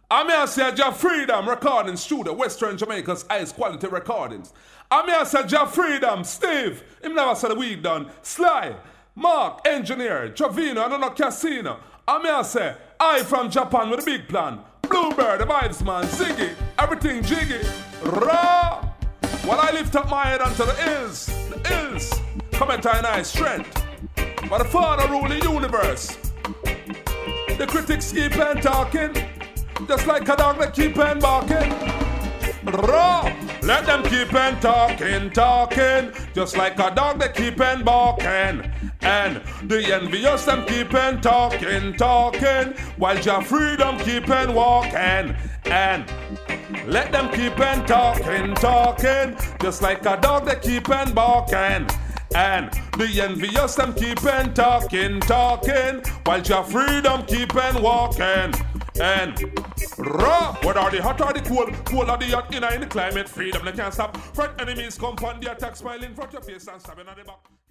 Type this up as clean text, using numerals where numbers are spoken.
I'm here to say Jah Freedom Recording Studio, Western Jamaica's highest quality recordings. I'm here to say Jah Freedom, Steve, him never said the week done, Sly, Mark, Engineer, Javino, and no Casino. I'm here to say, I from Japan with a big plan, Bluebird, the Vibes Man, Ziggy, everything jiggy, raw. While I lift up my head onto the hills, come into a nice strength. But the Father rule the universe. The critics keep on talking, just like a dog that keep on barking. Raw. Let them keep on talking, just like a dog that keep on barking. And the envious them keep on talking, while Jah Freedom keep on walking. And let them keep on talking, just like a dog that keep on barking. And the envious them keep on talking, while Jah Freedom keep on walking. And raw, what are the hot or the cold? Cold or the hot in the climate, freedom they can't stop. Front enemies come on the attack, smiling front your face and stabbing on the back.